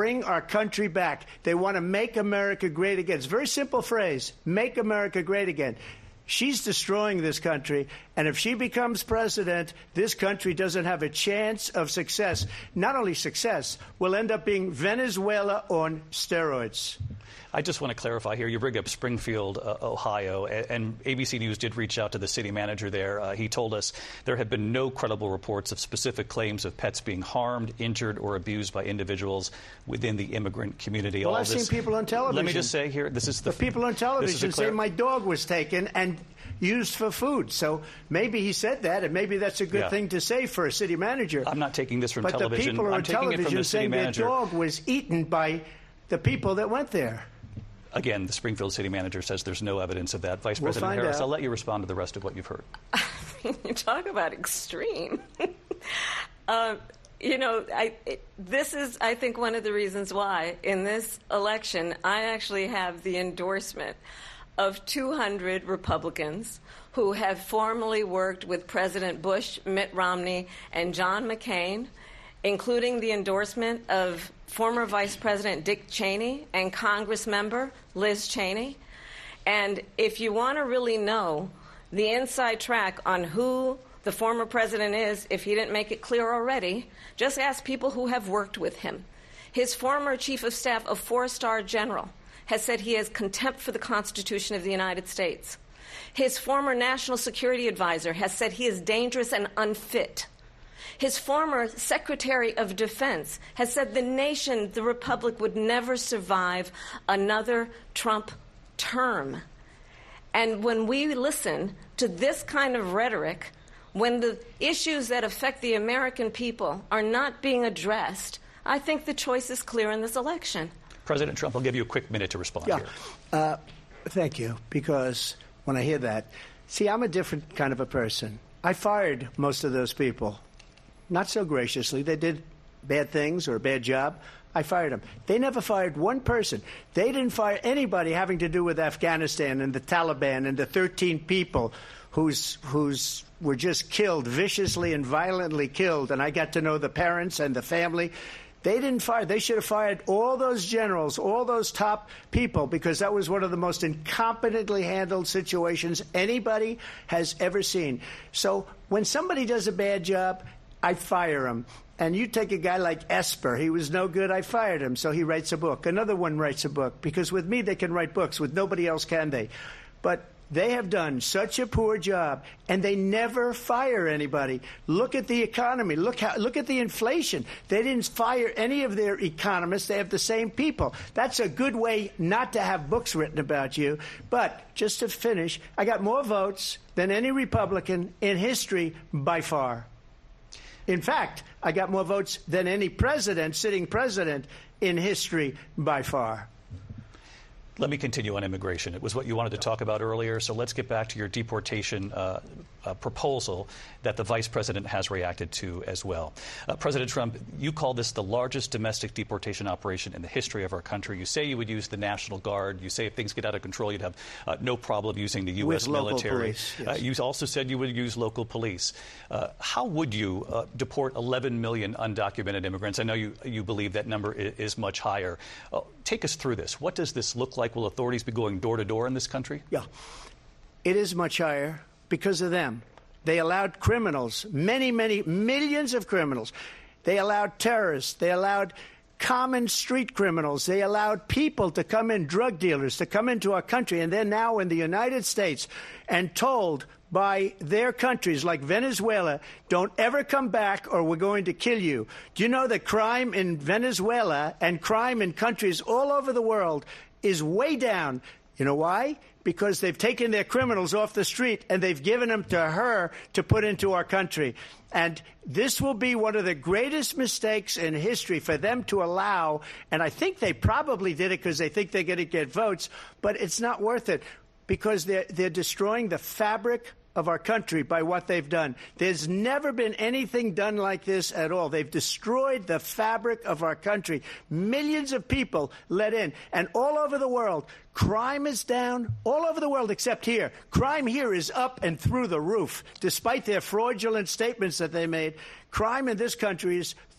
bring our country back. They want to make America great again. It's a very simple phrase, make America great again. She's destroying this country, and if she becomes president, this country doesn't have a chance of success. Not only success, we'll end up being Venezuela on steroids. I just want to clarify here. You bring up Springfield, Ohio, and ABC News did reach out to the city manager there. He told us there have been no credible reports of specific claims of pets being harmed, injured, or abused by individuals within the immigrant community. Well, I've seen people on television. Let me just say here, this is the people on television say my dog was taken and used for food. So maybe he said that, and maybe that's a good thing to say for a city manager. I'm not taking this from television. But the people are on television saying their dog was eaten by the people that went there. Again, the Springfield city manager says there's no evidence of that. Vice President Harris, I'll let you respond to the rest of what you've heard. You talk about extreme. This is, I think, one of the reasons why in this election I actually have the endorsement of 200 Republicans who have formerly worked with President Bush, Mitt Romney, and John McCain, including the endorsement of former Vice President Dick Cheney and Congress member Liz Cheney. And if you want to really know the inside track on who the former president is, if he didn't make it clear already, just ask people who have worked with him. His former chief of staff, a 4-star general, has said he has contempt for the Constitution of the United States. His former national security advisor has said he is dangerous and unfit. His former Secretary of Defense has said the nation, the Republic, would never survive another Trump term. And when we listen to this kind of rhetoric, when the issues that affect the American people are not being addressed, I think the choice is clear in this election. President Trump, I'll give you a quick minute to respond here. Thank you, because when I hear that, see, I'm a different kind of a person. I fired most of those people. Not so graciously. They did bad things or a bad job. I fired them. They never fired one person. They didn't fire anybody having to do with Afghanistan and the Taliban and the 13 people who's were just killed, viciously and violently killed. And I got to know the parents and the family. They didn't fire. They should have fired all those generals, all those top people, because that was one of the most incompetently handled situations anybody has ever seen. So when somebody does a bad job, I fire him. And you take a guy like Esper. He was no good. I fired him. So he writes a book. Another one writes a book. Because with me, they can write books. With nobody else can they. But they have done such a poor job, and they never fire anybody. Look at the economy. Look at the inflation. They didn't fire any of their economists. They have the same people. That's a good way not to have books written about you. But just to finish, I got more votes than any Republican in history by far. In fact, I got more votes than any sitting president in history by far. Let me continue on immigration. It was what you wanted to talk about earlier, so let's get back to your deportation proposal that the vice president has reacted to as well. President Trump, you call this the largest domestic deportation operation in the history of our country. You say you would use the National Guard. You say if things get out of control, you'd have no problem using the U.S. military. Police, yes. You also said you would use local police. How would you deport 11 million undocumented immigrants? I know you believe that number is much higher. Take us through this. What does this look like? Will authorities be going door to door in this country? Yeah, it is much higher because of them. They allowed criminals, many millions of criminals. They allowed terrorists. They allowed common street criminals. They allowed people to come in, drug dealers, to come into our country. And they're now in the United States and told by their countries like Venezuela, don't ever come back or we're going to kill you. Do you know that crime in Venezuela and crime in countries all over the world is way down? You know why? Because they've taken their criminals off the street and they've given them to her to put into our country. And this will be one of the greatest mistakes in history for them to allow. And I think they probably did it because they think they're going to get votes. But it's not worth it because they're destroying the fabric of our country by what they've done. There's never been anything done like this at all. They've destroyed the fabric of our country. Millions of people let in. And all over the world, crime is down. All over the world except here. Crime here is up and through the roof. Despite their fraudulent statements that they made, crime in this country is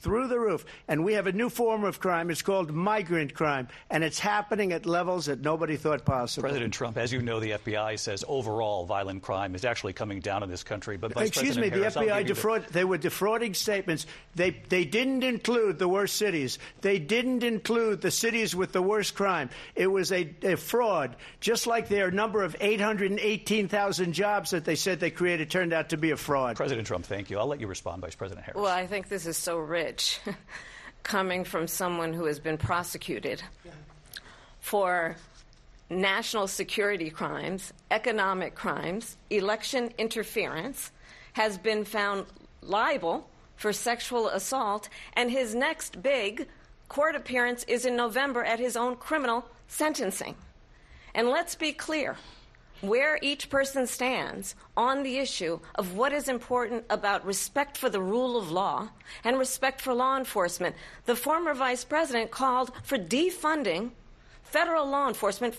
through the roof. And we have a new form of crime. It's called migrant crime, and it's happening at levels that nobody thought possible. President Trump, as you know, the FBI says overall violent crime is actually coming down in this country. But Vice Excuse me, President Harris, the FBI they were defrauding statements. They didn't include the worst cities. They didn't include the cities with the worst crime. It was a fraud, just like their number of 818,000 jobs that they said they created turned out to be a fraud. President Trump, thank you. I'll let you respond, Vice President Harris. Well, I think this is so rich, coming from someone who has been prosecuted for national security crimes, economic crimes, election interference, has been found liable for sexual assault, and his next big court appearance is in November at his own criminal sentencing. And let's be clear where each person stands on the issue of what is important about respect for the rule of law and respect for law enforcement. The former vice president called for defunding federal law enforcement,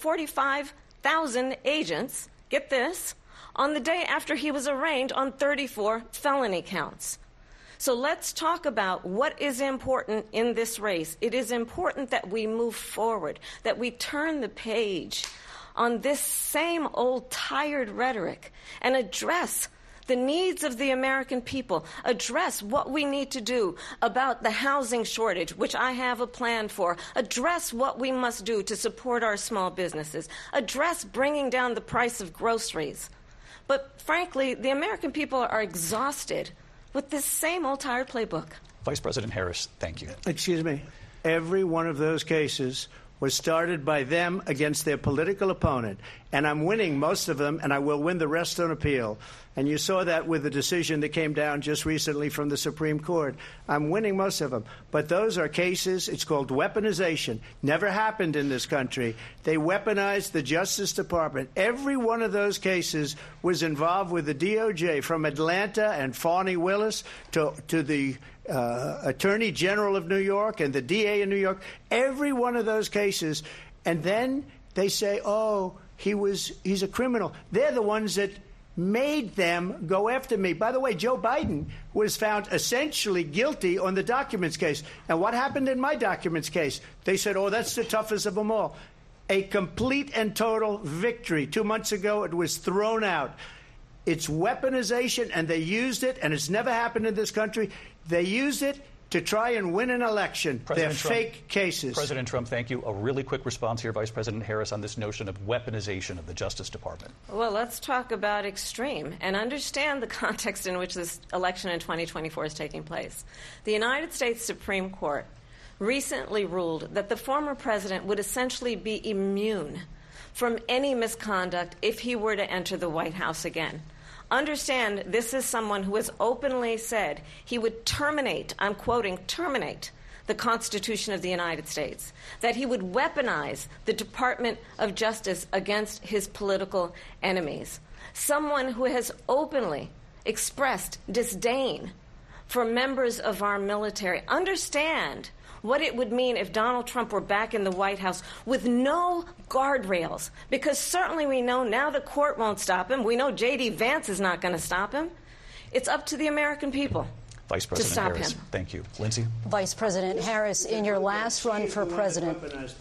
45,000 agents, get this, on the day after he was arraigned on 34 felony counts. So let's talk about what is important in this race. It is important that we move forward, that we turn the page on this same old tired rhetoric and address the needs of the American people, address what we need to do about the housing shortage, which I have a plan for, address what we must do to support our small businesses, address bringing down the price of groceries. But frankly, the American people are exhausted with this same old tired playbook. Vice President Harris, thank you. Excuse me. Every one of those cases was started by them against their political opponent. And I'm winning most of them, and I will win the rest on appeal. And you saw that with the decision that came down just recently from the Supreme Court. I'm winning most of them. But those are cases, it's called weaponization. Never happened in this country. They weaponized the Justice Department. Every one of those cases was involved with the DOJ, from Atlanta and Fani Willis to the Attorney General of New York and the DA in New York. Every one of those cases. And then they say, oh, he's a criminal. They're the ones that made them go after me. By the way, Joe Biden was found essentially guilty on the documents case. And what happened in my documents case? They said, oh, that's the toughest of them all. A complete and total victory. 2 months ago, it was thrown out. It's weaponization, and they used it, and it's never happened in this country. They used it to try and win an election. They're fake cases. President Trump, thank you. A really quick response here, Vice President Harris, on this notion of weaponization of the Justice Department. Well, let's talk about extreme and understand the context in which this election in 2024 is taking place. The United States Supreme Court recently ruled that the former president would essentially be immune from any misconduct if he were to enter the White House again. Understand, this is someone who has openly said he would terminate, I'm quoting, terminate the Constitution of the United States, that he would weaponize the Department of Justice against his political enemies. Someone who has openly expressed disdain for members of our military. Understand what it would mean if Donald Trump were back in the White House with no guardrails, because certainly we know now the court won't stop him. We know J.D. Vance is not going to stop him. It's up to the American people. Vice President Harris, thank you. Lindsay? Vice President Harris, in your last run for president.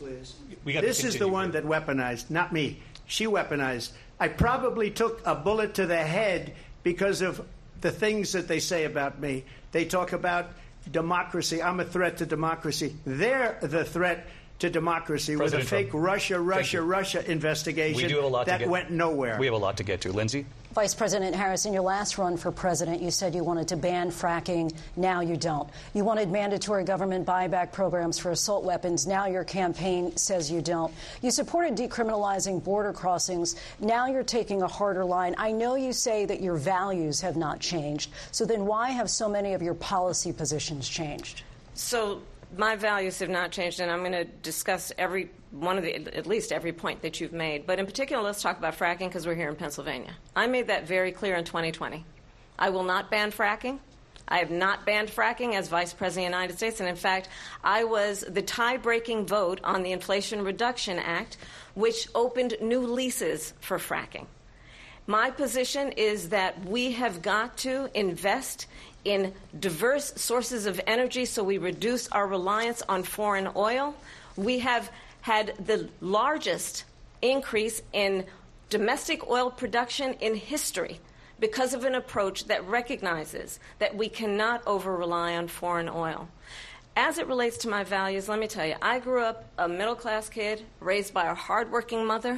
This is the one that weaponized, not me. She weaponized. I probably took a bullet to the head because of the things that they say about me. They talk about democracy. I'm a threat to democracy. They're the threat to democracy with a fake Russia investigation that went nowhere. We have a lot to get to. Lindsay? Vice President Harris, in your last run for president, you said you wanted to ban fracking. Now you don't. You wanted mandatory government buyback programs for assault weapons. Now your campaign says you don't. You supported decriminalizing border crossings. Now you're taking a harder line. I know you say that your values have not changed. So then why have so many of your policy positions changed? So my values have not changed, and I'm going to discuss every one of at least every point that you've made. But in particular, let's talk about fracking, because we're here in Pennsylvania. I made that very clear in 2020. I will not ban fracking. I have not banned fracking as Vice President of the United States. And in fact, I was the tie-breaking vote on the Inflation Reduction Act, which opened new leases for fracking. My position is that we have got to invest in diverse sources of energy so we reduce our reliance on foreign oil. We have had the largest increase in domestic oil production in history because of an approach that recognizes that we cannot over-rely on foreign oil. As it relates to my values, let me tell you, I grew up a middle-class kid raised by a hardworking mother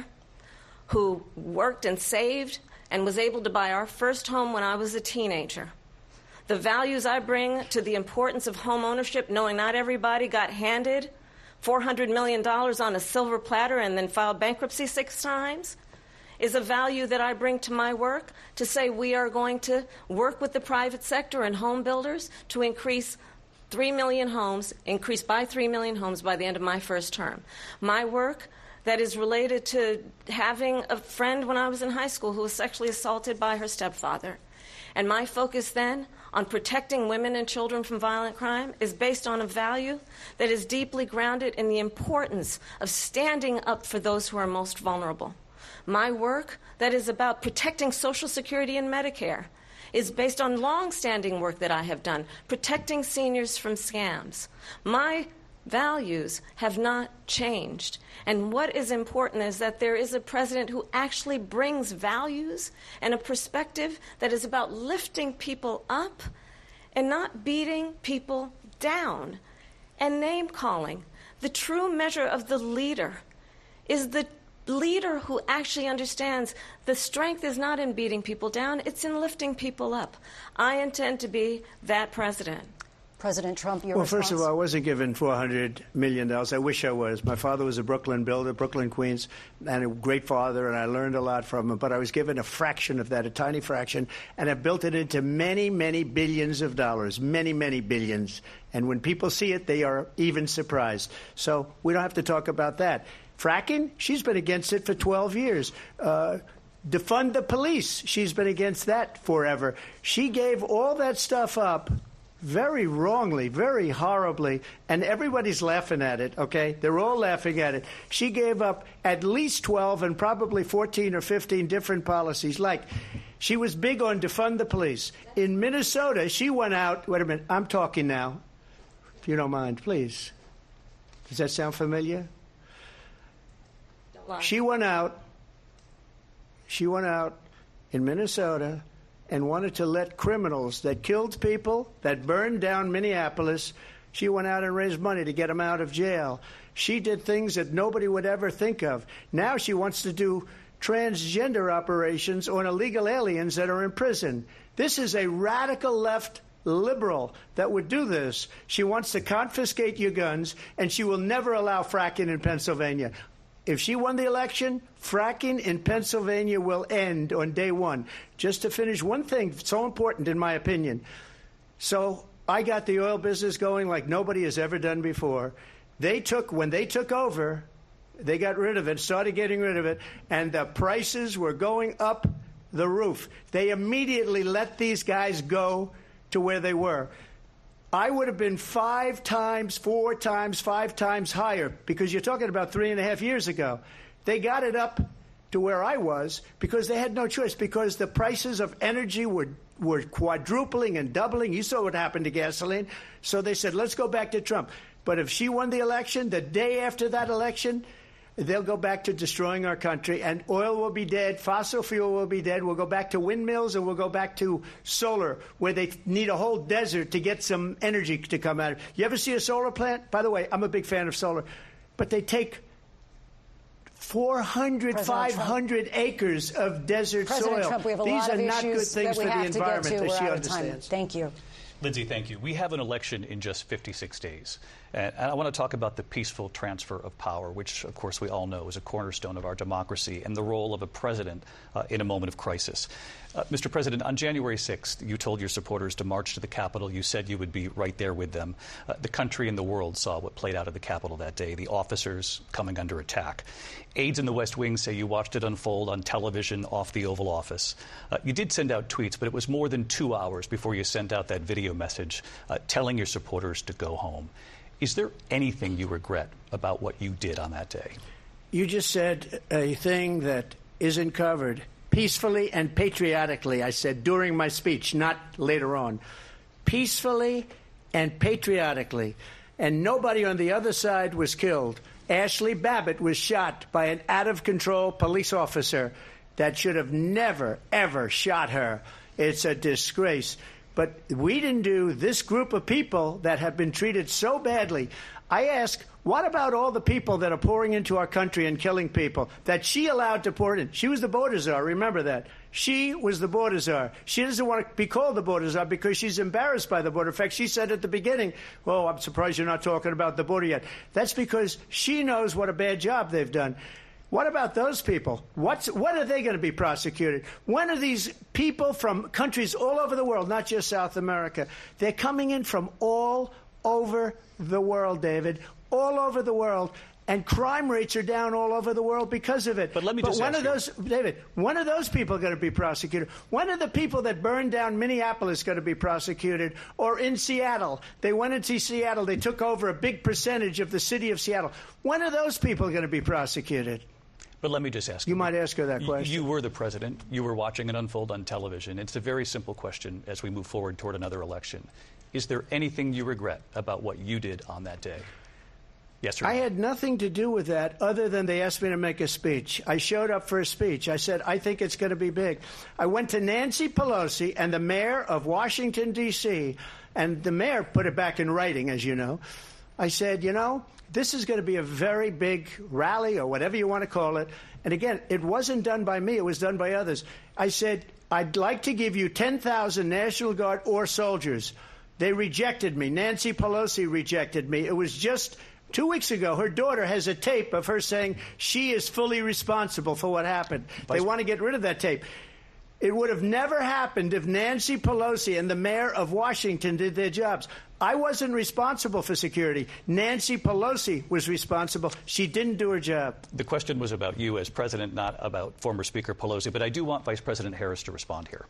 who worked and saved and was able to buy our first home when I was a teenager. The values I bring to the importance of home ownership, knowing not everybody got handed $400 million on a silver platter and then filed bankruptcy 6 times, is a value that I bring to my work to say we are going to work with the private sector and home builders to increase 3 million homes, increase by 3 million homes by the end of my first term. My work that is related to having a friend when I was in high school who was sexually assaulted by her stepfather. And my focus then on protecting women and children from violent crime is based on a value that is deeply grounded in the importance of standing up for those who are most vulnerable. My work that is about protecting Social Security and Medicare is based on long-standing work that I have done, protecting seniors from scams. My values have not changed. And what is important is that there is a president who actually brings values and a perspective that is about lifting people up and not beating people down. And name-calling. The true measure of the leader is the leader who actually understands the strength is not in beating people down, it's in lifting people up. I intend to be that president. President Trump, your response? First of all, I wasn't given $400 million. I wish I was. My father was a Brooklyn builder, Brooklyn, Queens, and a great father, and I learned a lot from him. But I was given a fraction of that, a tiny fraction, and I built it into many, many billions of dollars, many, many billions. And when people see it, they are even surprised. So we don't have to talk about that. Fracking, she's been against it for 12 years. Defund the police, she's been against that forever. She gave all that stuff up very wrongly, very horribly, and everybody's laughing at it, okay? They're all laughing at it. She gave up at least 12 and probably 14 or 15 different policies. Like, she was big on defund the police. In Minnesota, she went out, wait a minute, I'm talking now, if you don't mind, please. Does that sound familiar? She went out in Minnesota and wanted to let criminals that killed people, that burned down Minneapolis, she went out and raised money to get them out of jail. She did things that nobody would ever think of. Now she wants to do transgender operations on illegal aliens that are in prison. This is a radical left liberal that would do this. She wants to confiscate your guns, and she will never allow fracking in Pennsylvania. If she won the election, fracking in Pennsylvania will end on day one. Just to finish, one thing so important in my opinion. So I got the oil business going like nobody has ever done before. When they took over, they got rid of it, started getting rid of it, and the prices were going up the roof. They immediately let these guys go to where they were. I would have been 5 times, 4 times, 5 times higher, because you're talking about 3.5 years ago. They got it up to where I was because they had no choice, because the prices of energy were quadrupling and doubling. You saw what happened to gasoline. So they said, let's go back to Trump. But if she won the election, the day after that election, they'll go back to destroying our country, and oil will be dead, fossil fuel will be dead, we'll go back to windmills, and we'll go back to solar, where they need a whole desert to get some energy to come out of it. You ever see a solar plant? By the way, I'm a big fan of solar, but they take 400, 500 acres of desert President soil. Trump, we have a These lot are of not good issues things that we for the have to get environment to. that We're she out of time. understands. Thank you. Lindsay, thank you. We have an election in just 56 days. And I want to talk about the peaceful transfer of power, which, of course, we all know is a cornerstone of our democracy, and the role of a president in a moment of crisis. Mr. President, on January 6th, you told your supporters to march to the Capitol. You said you would be right there with them. The country and the world saw what played out at the Capitol that day, the officers coming under attack. Aides in the West Wing say you watched it unfold on television off the Oval Office. You did send out tweets, but it was more than 2 hours before you sent out that video message telling your supporters to go home. Is there anything you regret about what you did on that day? You just said a thing that isn't covered. Peacefully and patriotically, I said during my speech, not later on. peacefully and patriotically. And nobody on the other side was killed. Ashley Babbitt was shot by an out-of-control police officer that should have never, ever shot her. It's a disgrace. But we didn't do this group of people that have been treated so badly. I ask, what about all the people that are pouring into our country and killing people that she allowed to pour in? She was the border czar. Remember that. She was the border czar. She doesn't want to be called the border czar because she's embarrassed by the border. In fact, she said at the beginning, well, I'm surprised you're not talking about the border yet. That's because she knows what a bad job they've done. What about those people? When are they going to be prosecuted? When are these people from countries all over the world, not just South America? They're coming in from all over the world, David, all over the world. And crime rates are down all over the world because of it. But let me just ask you, David, when are those people going to be prosecuted? When are the people that burned down Minneapolis going to be prosecuted? Or in Seattle? They went into Seattle. They took over a big percentage of the city of Seattle. When are those people going to be prosecuted? But let me just ask you. You might ask her that question. You were the president. You were watching it unfold on television. It's a very simple question as we move forward toward another election. Is there anything you regret about what you did on that day? Yes or no? I had nothing to do with that other than they asked me to make a speech. I showed up for a speech. I said, I think it's going to be big. I went to Nancy Pelosi and the mayor of Washington, D.C., and the mayor put it back in writing, as you know. I said, this is going to be a very big rally or whatever you want to call it. And again, it wasn't done by me. It was done by others. I said, I'd like to give you 10,000 National Guard or soldiers. They rejected me. Nancy Pelosi rejected me. It was just 2 weeks ago. Her daughter has a tape of her saying she is fully responsible for what happened. They want to get rid of that tape. It would have never happened if Nancy Pelosi and the mayor of Washington did their jobs. I wasn't responsible for security. Nancy Pelosi was responsible. She didn't do her job. The question was about you as president, not about former Speaker Pelosi. But I do want Vice President Harris to respond here.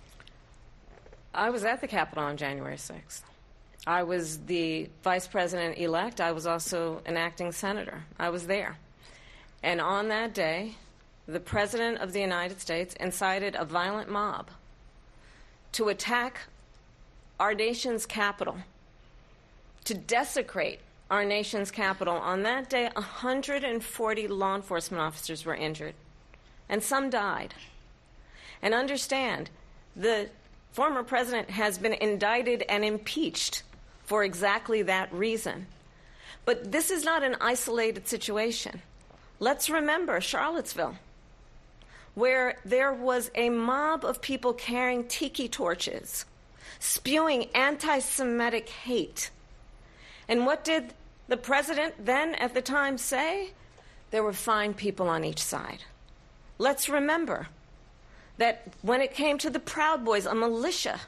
I was at the Capitol on January 6th. I was the vice president-elect. I was also an acting senator. I was there. And on that day, the President of the United States incited a violent mob to attack our nation's capital, to desecrate our nation's capital. On that day, 140 law enforcement officers were injured, and some died. And understand, the former president has been indicted and impeached for exactly that reason. But this is not an isolated situation. Let's remember Charlottesville, where there was a mob of people carrying tiki torches, spewing anti-Semitic hate. And what did the president then at the time say? There were fine people on each side. Let's remember that when it came to the Proud Boys, a militia,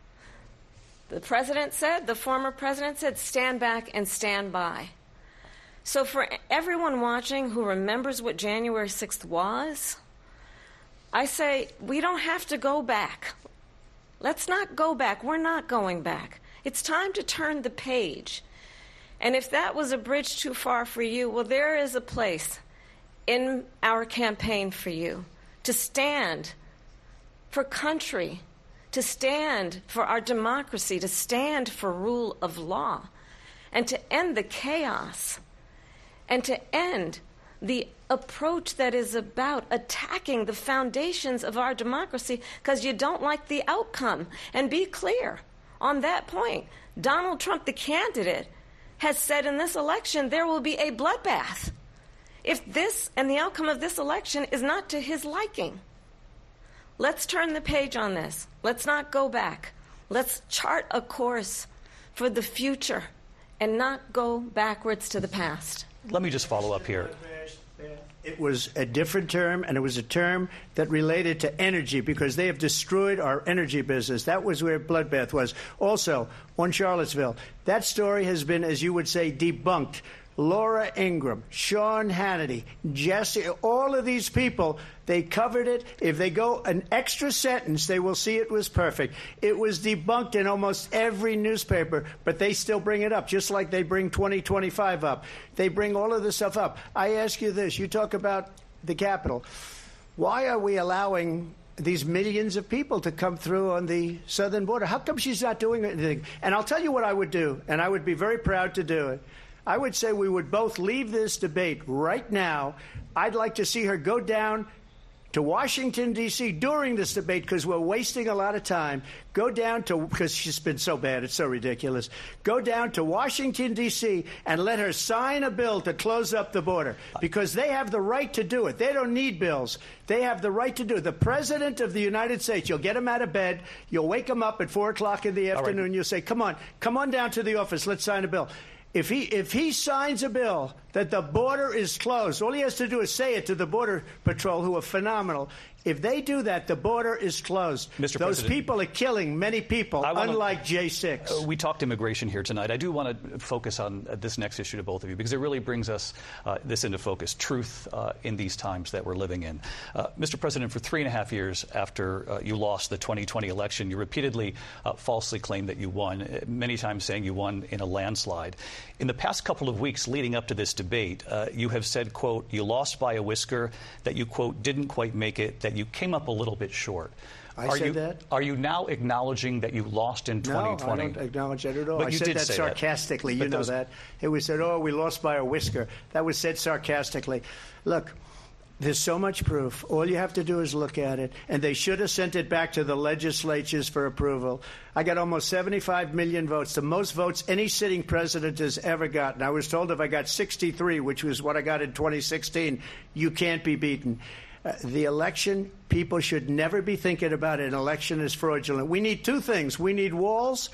the former president said, stand back and stand by. So for everyone watching who remembers what January 6th was, I say we don't have to go back. Let's not go back. We're not going back. It's time to turn the page. And if that was a bridge too far for you, well, there is a place in our campaign for you to stand for country, to stand for our democracy, to stand for rule of law, and to end the chaos, and to end the approach that is about attacking the foundations of our democracy because you don't like the outcome. And be clear on that point. Donald Trump, the candidate, has said in this election there will be a bloodbath if this and the outcome of this election is not to his liking. Let's turn the page on this. Let's not go back. Let's chart a course for the future and not go backwards to the past. Let me just follow up here. It was a different term, and it was a term that related to energy because they have destroyed our energy business. That was where bloodbath was. Also, on Charlottesville, that story has been, as you would say, debunked. Laura Ingraham, Sean Hannity, Jesse, all of these people, they covered it. If they go an extra sentence, they will see it was perfect. It was debunked in almost every newspaper, but they still bring it up, just like they bring 2025 up. They bring all of this stuff up. I ask you this. You talk about the Capitol. Why are we allowing these millions of people to come through on the southern border. How come she's not doing anything? And I'll tell you what I would do, and I would be very proud to do it. I would say we would both leave this debate right now. I'd like to see her go down to Washington, D.C. during this debate, because we're wasting a lot of time. Go down to, because she's been so bad, it's so ridiculous. Go down to Washington, D.C. and let her sign a bill to close up the border, because they have the right to do it. They don't need bills. They have the right to do it. The President of the United States, you'll get him out of bed, you'll wake him up at 4 o'clock in the afternoon, you'll say, come on down to the office, let's sign a bill. If he signs a bill that the border is closed, all he has to do is say it to the Border Patrol, who are phenomenal. If they do that, the border is closed. Mr. Those President, people are killing many people, unlike J6. We talked immigration here tonight. I do want to focus on this next issue to both of you, because it really brings us this into focus, truth in these times that we're living in. Mr. President, for 3.5 years after you lost the 2020 election, you repeatedly falsely claimed that you won, many times saying you won in a landslide. In the past couple of weeks leading up to this debate, you have said, quote, you lost by a whisker, that you, quote, didn't quite make it, that you came up a little bit short. I said that? Are you now acknowledging that you lost in 2020? No, I don't acknowledge that at all. But I said that sarcastically. You know that. It was said, oh, we lost by a whisker. That was said sarcastically. Look, there's so much proof. All you have to do is look at it. And they should have sent it back to the legislatures for approval. I got almost 75 million votes, the most votes any sitting president has ever gotten. I was told if I got 63, which was what I got in 2016, you can't be beaten. The election, people should never be thinking about an election as fraudulent. We need two things. We need walls,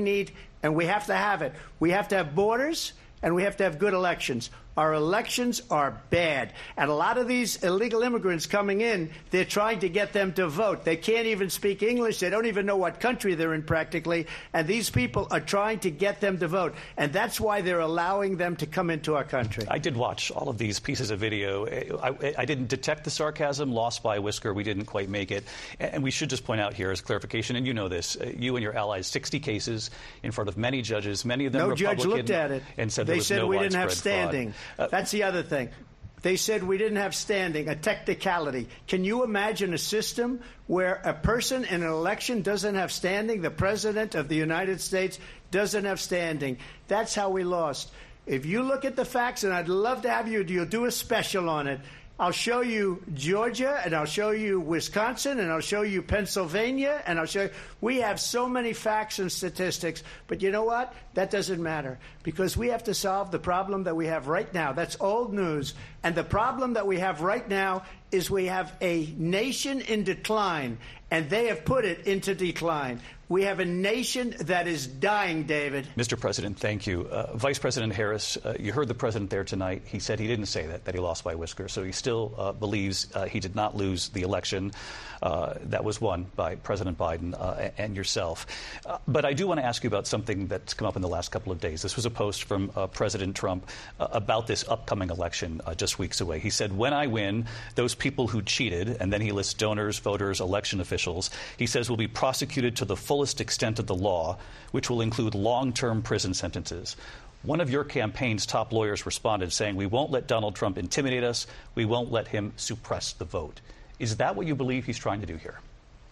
and we have to have it. We have to have borders, and we have to have good elections. Our elections are bad. And a lot of these illegal immigrants coming in, they're trying to get them to vote. They can't even speak English. They don't even know what country they're in practically. And these people are trying to get them to vote. And that's why they're allowing them to come into our country. I did watch all of these pieces of video. I didn't detect the sarcasm, lost by a whisker. We didn't quite make it. And we should just point out here as clarification, and you know this, you and your allies, 60 cases in front of many judges, many of them Republican. No judge looked at it. And said they there was said no we didn't have standing. Fraud. That's the other thing. They said we didn't have standing, a technicality. Can you imagine a system where a person in an election doesn't have standing? The President of the United States doesn't have standing. That's how we lost. If you look at the facts, and I'd love to have you'll do a special on it. I'll show you Georgia, and I'll show you Wisconsin, and I'll show you Pennsylvania, and I'll show you. We have so many facts and statistics, but you know what? That doesn't matter, because we have to solve the problem that we have right now. That's old news. And the problem that we have right now is we have a nation in decline, and they have put it into decline. We have a nation that is dying, David. Mr. President, thank you. Vice President Harris, you heard the president there tonight. He said he didn't say that he lost by a whisker. So he still believes he did not lose the election that was won by President Biden and yourself. But I do want to ask you about something that's come up in the last couple of days. This was a post from President Trump about this upcoming election just weeks away. He said, when I win, those people who cheated, and then he lists donors, voters, election officials, he says will be prosecuted to the fullest extent of the law, which will include long-term prison sentences. One of your campaign's top lawyers responded saying, we won't let Donald Trump intimidate us. We won't let him suppress the vote. Is that what you believe he's trying to do here?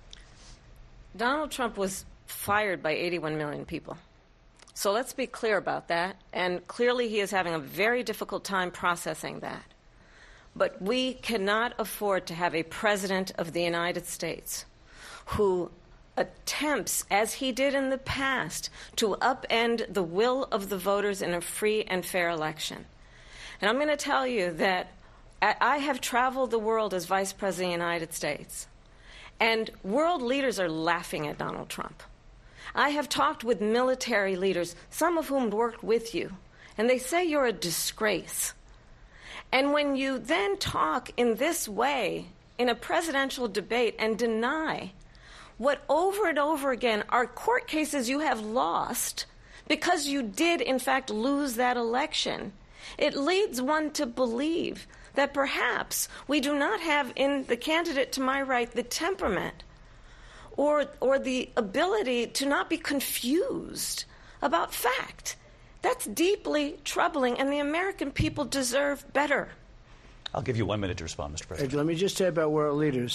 Donald Trump was fired by 81 million people. So let's be clear about that. And clearly he is having a very difficult time processing that. But we cannot afford to have a president of the United States who attempts, as he did in the past, to upend the will of the voters in a free and fair election. And I'm going to tell you that I have traveled the world as Vice President of the United States, and world leaders are laughing at Donald Trump. I have talked with military leaders, some of whom worked with you, and they say you're a disgrace. And when you then talk in this way in a presidential debate and deny what over and over again are court cases you have lost because you did, in fact, lose that election, it leads one to believe that perhaps we do not have in the candidate to my right the temperament or the ability to not be confused about fact. That's deeply troubling, and the American people deserve better. I'll give you 1 minute to respond, Mr. President. Let me just say about world leaders.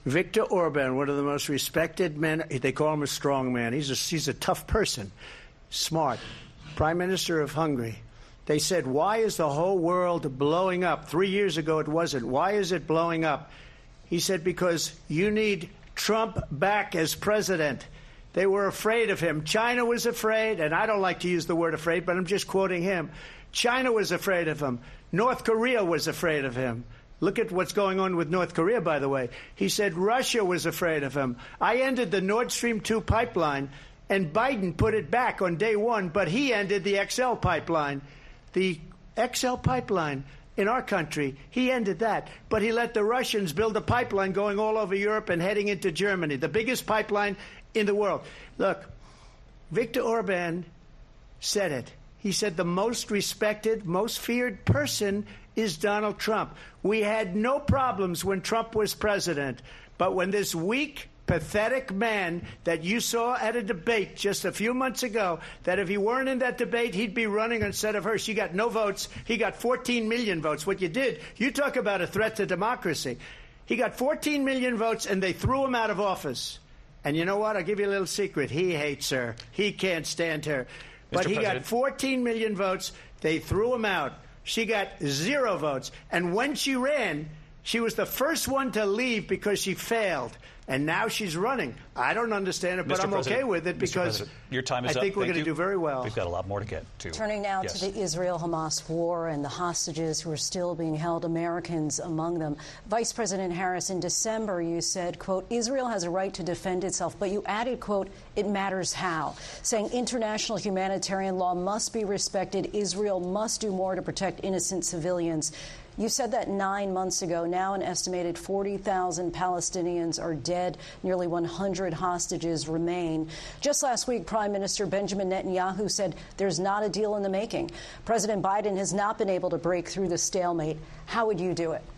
Viktor Orban, one of the most respected men, they call him a strong man. He's a tough person, smart, Prime Minister of Hungary. They said, why is the whole world blowing up? 3 years ago it wasn't. Why is it blowing up? He said, because you need Trump back as president. They were afraid of him. China was afraid, and I don't like to use the word afraid, but I'm just quoting him. China was afraid of him. North Korea was afraid of him. Look at what's going on with North Korea, by the way. He said Russia was afraid of him. I ended the Nord Stream 2 pipeline, and Biden put it back on day one, but he ended the XL pipeline. The XL pipeline in our country, he ended that. But he let the Russians build a pipeline going all over Europe and heading into Germany, the biggest pipeline in the world. Look, Viktor Orban said it. He said the most respected, most feared person is Donald Trump. We had no problems when Trump was president. But when this weak, pathetic man that you saw at a debate just a few months ago, that if he weren't in that debate, he'd be running instead of her. She got no votes. He got 14 million votes. What you did, you talk about a threat to democracy. He got 14 million votes, and they threw him out of office. And you know what? I'll give you a little secret. He hates her. He can't stand her. But he got 14 million votes. They threw him out. She got 0 votes. And when she ran, she was the first one to leave because she failed. And now she's running. I don't understand it, but I'm okay with it because your time is I think we're going to do very well. We've got a lot more to get to. Turning now to the Israel-Hamas war and the hostages who are still being held, Americans among them. Vice President Harris, in December, you said, quote, Israel has a right to defend itself, but you added, quote, it matters how, saying international humanitarian law must be respected. Israel must do more to protect innocent civilians. You said that 9 months ago. Now an estimated 40,000 Palestinians are dead. Nearly 100 hostages remain. Just last week, Prime Minister Benjamin Netanyahu said there's not a deal in the making. President Biden has not been able to break through the stalemate. How would you do it?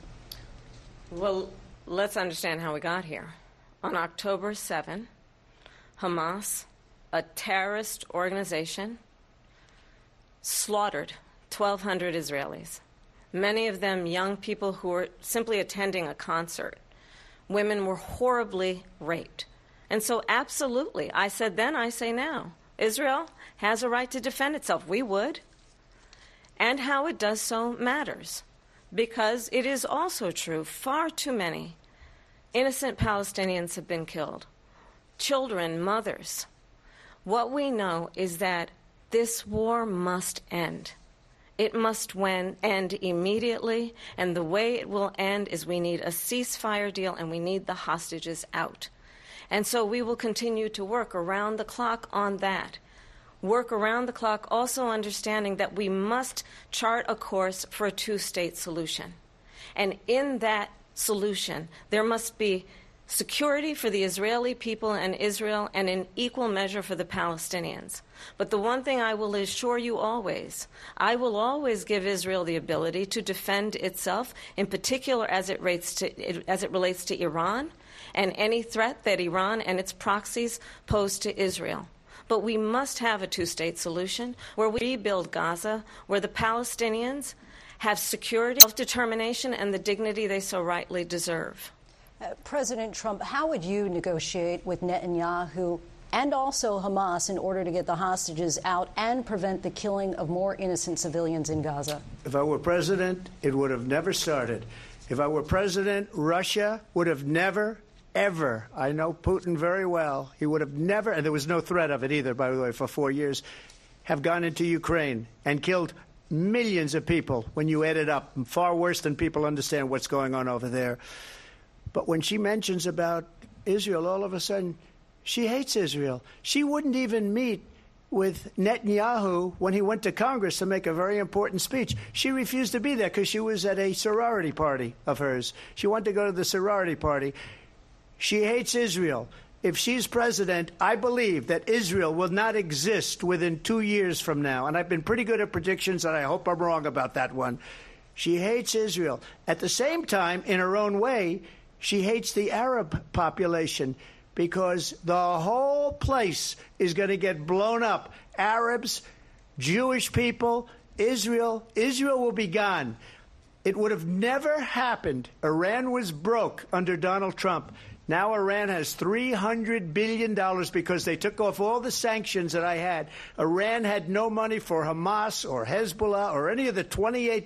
Well, let's understand how we got here. On October 7, Hamas, a terrorist organization, slaughtered 1,200 Israelis. Many of them young people who were simply attending a concert. Women were horribly raped. And so absolutely, I said then, I say now, Israel has a right to defend itself. We would. And how it does so matters. Because it is also true, far too many innocent Palestinians have been killed. Children, mothers. What we know is that this war must end. It must end immediately, and the way it will end is we need a ceasefire deal and we need the hostages out. And so we will continue to work around the clock on that. Work around the clock, also understanding that we must chart a course for a two-state solution. And in that solution, there must be security for the Israeli people and Israel, and in equal measure for the Palestinians. But the one thing I will assure you always, I will always give Israel the ability to defend itself, in particular as it relates to Iran and any threat that Iran and its proxies pose to Israel. But we must have a two-state solution where we rebuild Gaza, where the Palestinians have security, self-determination, and the dignity they so rightly deserve. President Trump, how would you negotiate with Netanyahu and also Hamas in order to get the hostages out and prevent the killing of more innocent civilians in Gaza? If I were president, it would have never started. If I were president, Russia would have never, ever, I know Putin very well, he would have never, and there was no threat of it either, by the way, for 4 years, have gone into Ukraine and killed millions of people when you add it up, far worse than people understand what's going on over there. But when she mentions about Israel, all of a sudden, she hates Israel. She wouldn't even meet with Netanyahu when he went to Congress to make a very important speech. She refused to be there because she was at a sorority party of hers. She wanted to go to the sorority party. She hates Israel. If she's president, I believe that Israel will not exist within 2 years from now. And I've been pretty good at predictions, and I hope I'm wrong about that one. She hates Israel. At the same time, in her own way, she hates the Arab population because the whole place is going to get blown up. Arabs, Jewish people, Israel will be gone. It would have never happened. Iran was broke under Donald Trump. Now Iran has $300 billion because they took off all the sanctions that I had. Iran had no money for Hamas or Hezbollah or any of the 28